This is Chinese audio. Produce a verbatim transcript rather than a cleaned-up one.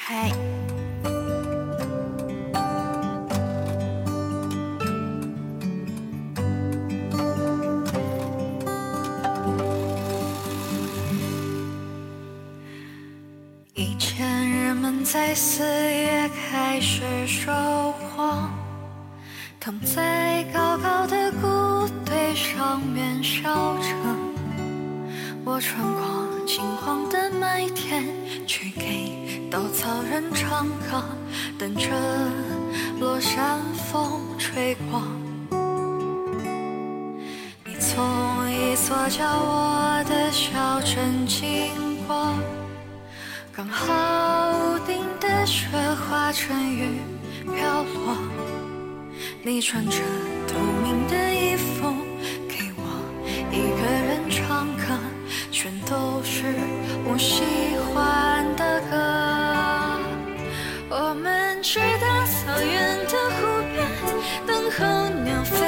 嗨，以前人们在四月开始收获，躺在高高的谷堆上面笑着。我穿过金黄的麦田，去给稻草人唱歌，等着落山风吹过。你从一所叫我的小镇经过，刚好屋顶的雪化成雨飘落。你穿着透明的衣服，给我一个人唱歌，全都是我喜欢的歌。我们去大草原的湖边，等候鸟飞